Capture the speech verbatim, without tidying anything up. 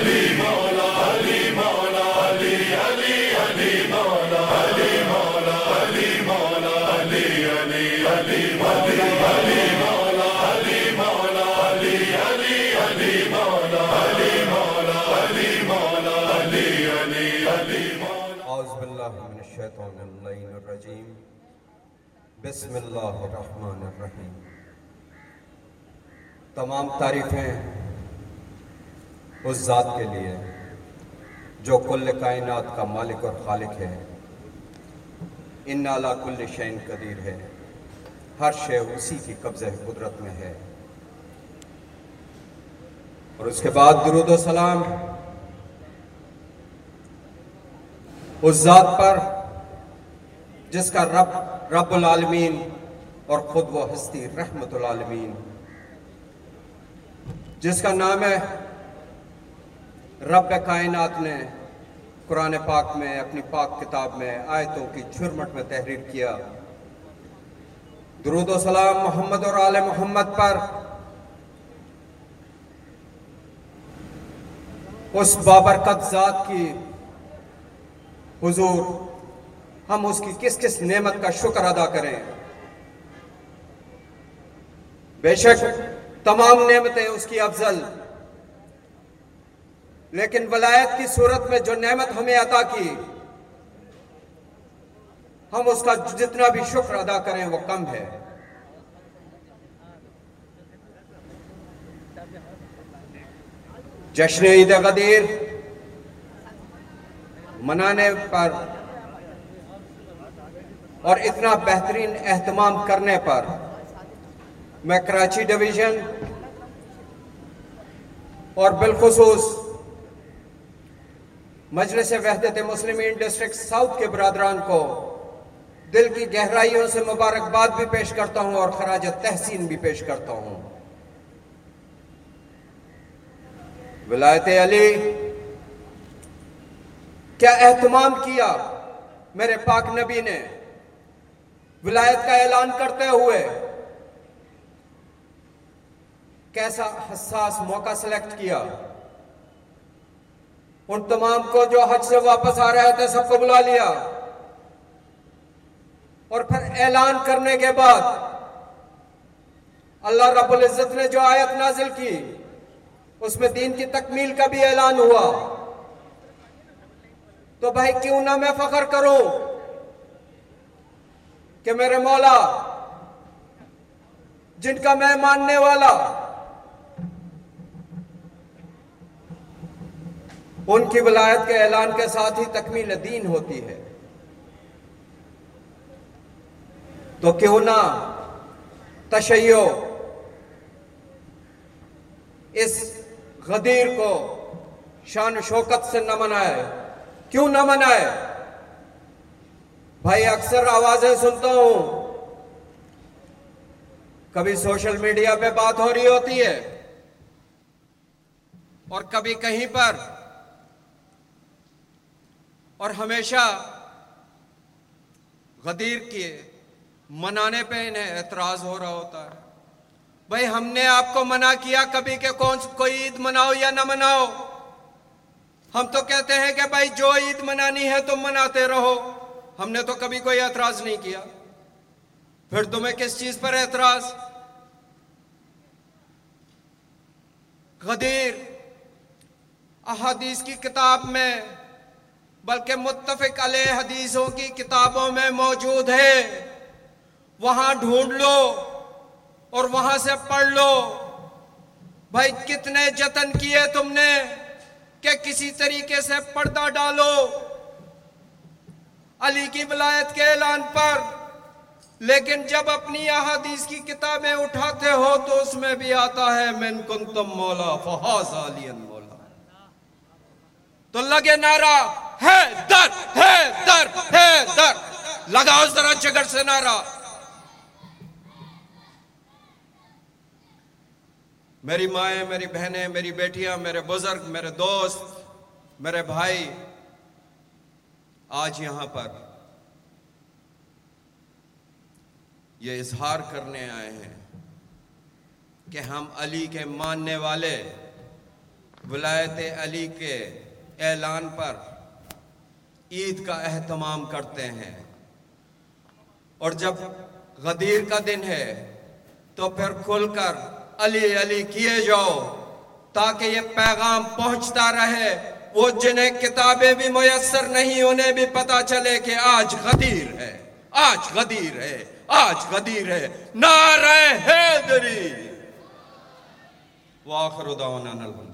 अली मौला अली मौला अली अली अली मौला अली मौला अली मौला अली अली अली मौला अली मौला अली मौला अली अली अली मौला अली मौला अली मौला अली अली अली मौला। औज़ु बिल्लाहि मिनश शैतानिर रजीम। बिस्मिल्लाहिर रहमानिर रहीम। तमाम तारीफ़ें उस ज़ात के लिए जो कुल्ल कायनात का मालिक और खालिक है। इन्ना अला कुल्li शैइन कदीर है, हर शे उसी की कब्ज़े कुदरत में है। और उसके बाद दुरूद व सलाम उस ज़ात पर जिसका रब रब्बुल आलमीन और खुद वो हस्ती रहमतुल आलमीन, जिसका नाम है रब कायनात ने कुरान पाक में अपनी पाक किताब में आयतों की झुरमट में तहरीर किया। दुरूद व सलाम मोहम्मद और आले मोहम्मद पर, उस बाबरकत ज़ात की हुजूर हम उसकी किस किस नेमत का शुक्र अदा करें। बेशक तमाम नेमतें उसकी अफजल, लेकिन वलायत की सूरत में जो नेमत हमें अता की, हम उसका जितना भी शुक्र अदा करें वो कम है। जश्न ईद गदीर मनाने पर और इतना बेहतरीन एहतमाम करने पर मैं कराची डिवीजन और बिलखुसूस मजलिस वहदत मुस्लिमीन डिस्ट्रिक्ट साउथ के बरादरान को दिल की गहराइयों से मुबारकबाद भी पेश करता हूं और खराज तहसीन भी पेश करता हूं। विलायत अली क्या एहतमाम किया मेरे पाक नबी ने विलायत का ऐलान करते हुए। कैसा हसास मौका सेलेक्ट किया। उन तमाम को जो हज से वापस आ रहे थे सबको बुला लिया और फिर ऐलान करने के बाद अल्लाह रब्बुल इज्जत ने जो आयत नाजिल की उसमें दीन की तकमील का भी ऐलान हुआ। तो भाई क्यों ना मैं फख्र करूं कि मेरे मौला जिनका मैं मानने वाला, उनकी विलायत के ऐलान के साथ ही तकमील दीन होती है। तो क्यों ना तशय्यो इस गदीर को शान शौकत से न मनाए। क्यों न मनाए भाई। अक्सर आवाजें सुनता हूं, कभी सोशल मीडिया पे बात हो रही होती है और कभी कहीं पर, और हमेशा गदीर के मनाने पे इन्हें एतराज हो रहा होता है। भाई हमने आपको मना किया कभी के कौन कोई ईद मनाओ या ना मनाओ। हम तो कहते हैं कि भाई जो ईद मनानी है तुम मनाते रहो। हमने तो कभी कोई एतराज नहीं किया। फिर तुम्हें किस चीज पर एतराज। गदीर अहादीस की किताब में, बल्कि मुत्तफिक अलैह हदीसों की किताबों में मौजूद है। वहां ढूंढ लो और वहां से पढ़ लो। भाई कितने जतन किए तुमने कि किसी तरीके से पर्दा डालो अली की विलायत के ऐलान पर, लेकिन जब अपनी अहादीस की किताबें उठाते हो तो उसमें भी आता है मिन कुंतुम मौला फहाज़ अलियन मौला। तो लगे नारा है दर है दर है दर, लगाओ जरा जिगर से नारा। मेरी माएं, मेरी बहनें, मेरी बेटियां, मेरे बुजुर्ग, मेरे दोस्त, मेरे भाई, आज यहां पर ये इजहार करने आए हैं कि हम अली के मानने वाले विलायत अली के ऐलान पर ईद का एहतमाम करते हैं, और जब गदीर का दिन है तो फिर खुलकर अली अली किए जाओ, ताकि ये पैगाम पहुंचता रहे। वो जिन्हें किताबें भी मुयस्सर नहीं, उन्हें भी पता चले कि आज गदीर है, आज गदीर है, आज गदीर है। नारे हैदरी। वाखिर दावाना अनिल